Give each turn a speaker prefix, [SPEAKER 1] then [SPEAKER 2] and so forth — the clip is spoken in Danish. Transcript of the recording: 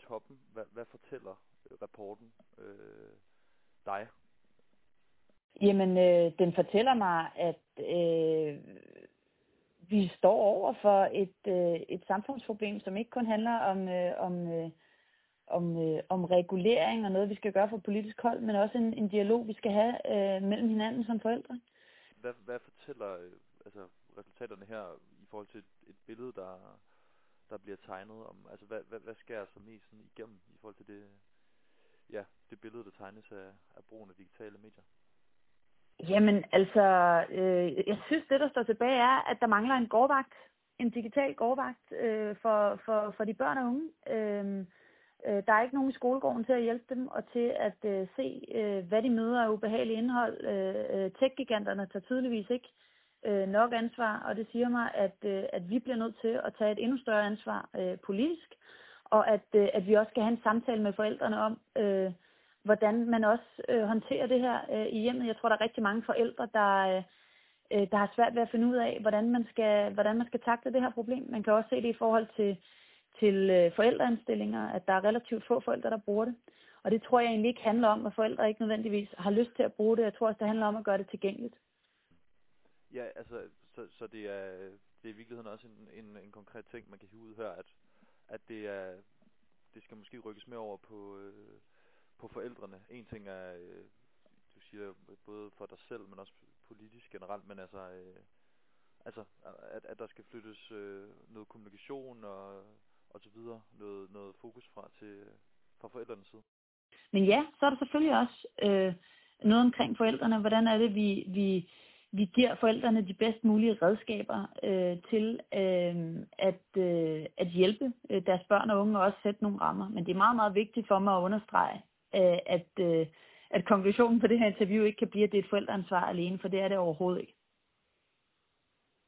[SPEAKER 1] toppen. Hvad fortæller rapporten dig?
[SPEAKER 2] Jamen, den fortæller mig, at vi står over for et samfundsproblem, som ikke kun handler om regulering og noget, vi skal gøre fra politisk hold, men også en dialog, vi skal have mellem hinanden som forældre.
[SPEAKER 1] Hvad fortæller resultaterne her i forhold til et billede, der bliver tegnet om? Altså, hvad skærer så mest igennem i forhold til det billede, der tegnes af brugen af digitale medier?
[SPEAKER 2] Jamen, altså, jeg synes, det, der står tilbage, er, at der mangler en gårdvagt, en digital gårdvagt for de børn og unge. Der er ikke nogen i skolegården til at hjælpe dem, og til at se, hvad de møder af ubehageligt indhold. Tech-giganterne tager tydeligvis ikke nok ansvar, og det siger mig, at vi bliver nødt til at tage et endnu større ansvar politisk, og at vi også skal have en samtale med forældrene om, hvordan man også håndterer det her i hjemmet. Jeg tror, der er rigtig mange forældre, der har svært ved at finde ud af, hvordan man skal takle det her problem. Man kan også se det i forhold til forældreindstillinger, at der er relativt få forældre, der bruger det. Og det tror jeg egentlig ikke handler om, at forældre ikke nødvendigvis har lyst til at bruge det. Jeg tror også, det handler om at gøre det tilgængeligt.
[SPEAKER 1] Ja, altså, så det er i virkeligheden også en konkret ting, man kan hive ud her, at det skal måske rykkes mere over på forældrene. En ting er, du siger både for dig selv, men også politisk generelt, men altså at der skal flyttes noget kommunikation og så videre, noget fokus fra forældrenes side.
[SPEAKER 2] Men ja, så er der selvfølgelig også noget omkring forældrene. Hvordan er det, vi giver forældrene de bedst mulige redskaber til at hjælpe deres børn og unge og også sætte nogle rammer. Men det er meget, meget vigtigt for mig at understrege, at konklusionen på det her interview ikke kan blive, at det er et forældreansvar alene, for det er det overhovedet ikke.